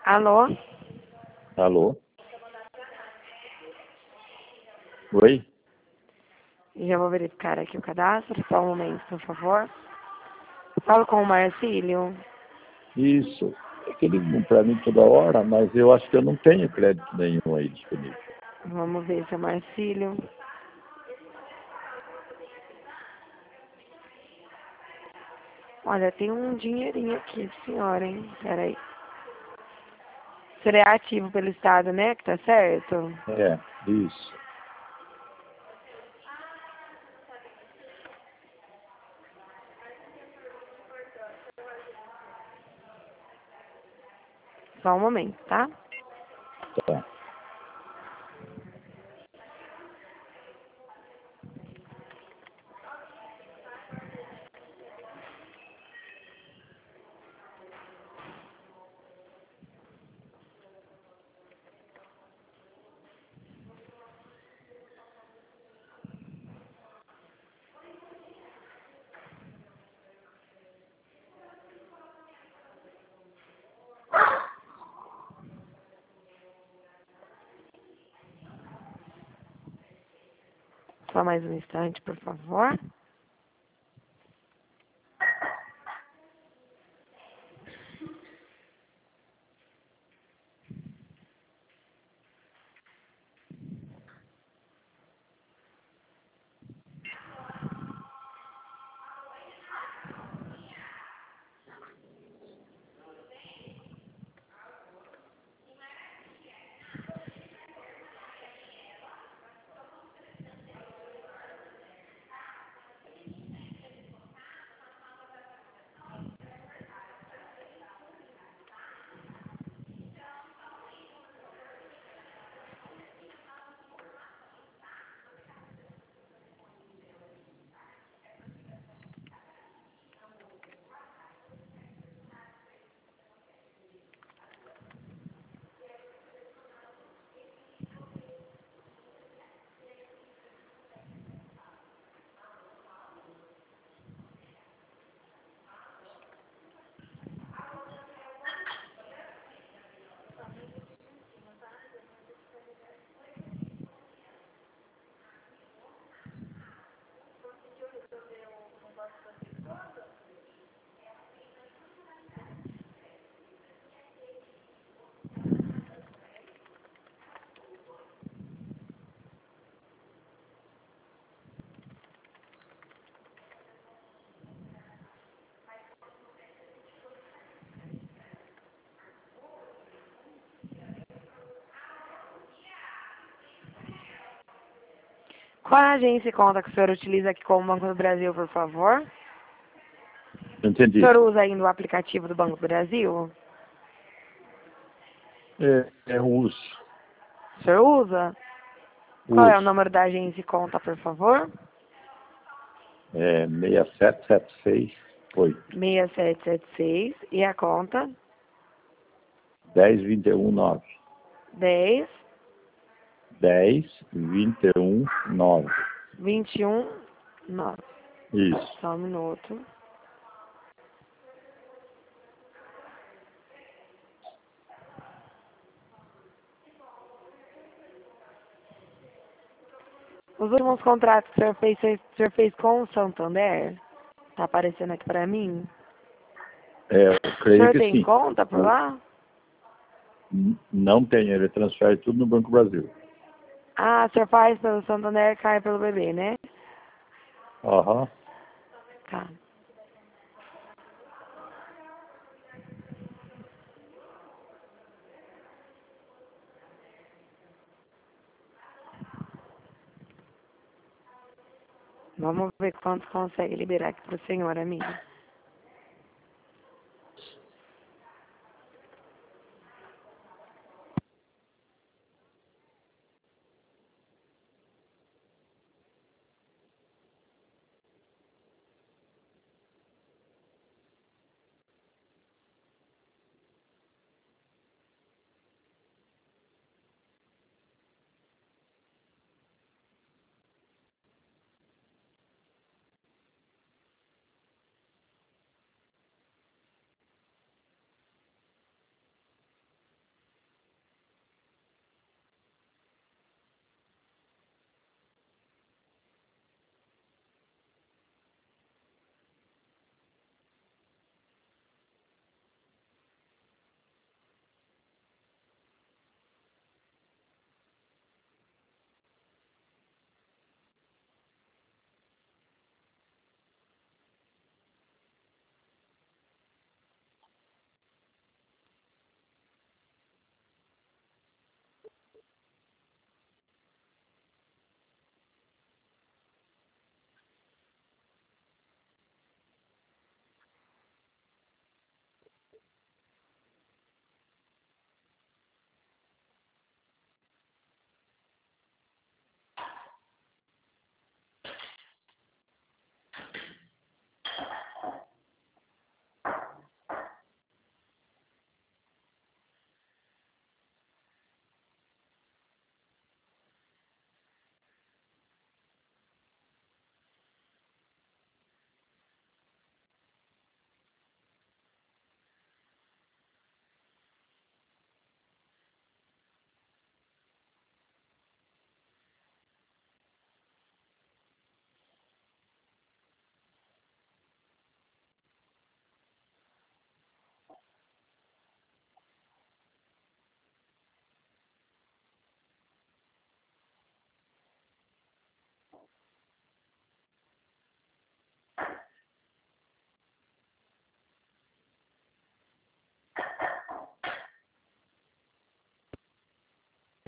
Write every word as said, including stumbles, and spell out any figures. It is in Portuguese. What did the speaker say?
Alô? Alô? Oi? Já vou verificar aqui o cadastro. Só um momento, por favor. Falo com o Marcílio. Isso. É que ele liga para mim toda hora, mas eu acho que eu não tenho crédito nenhum aí disponível. Vamos ver se é Marcílio. Olha, tem um dinheirinho aqui, senhora, hein? Peraí. Seria ativo pelo Estado, né? Que tá certo? É, isso. Só um momento, tá? Tá. Só mais um instante, por favor. Qual é a agência e conta que o senhor utiliza aqui como Banco do Brasil, por favor? Não O entendi. senhor usa ainda o aplicativo do Banco do Brasil? É, é uso. O senhor usa? Qual é o Uso. número da agência e conta, por favor? É seis sete sete seis oito. seis sete sete seis. E a conta? dez vinte e um nove. dez, dez vinte e um nove. vinte e um, nove. Isso. Só um minuto. Os últimos contratos que o senhor fez, o senhor fez com o Santander? Tá aparecendo aqui pra mim? É, eu O creio senhor que tem sim. conta por lá? N- Não tem, ele transfere tudo no Banco Brasil. Ah, o senhor faz pelo Santander e cai pelo bebê, né? Aham. Tá. Vamos ver quanto consegue liberar aqui pro senhor, amigo.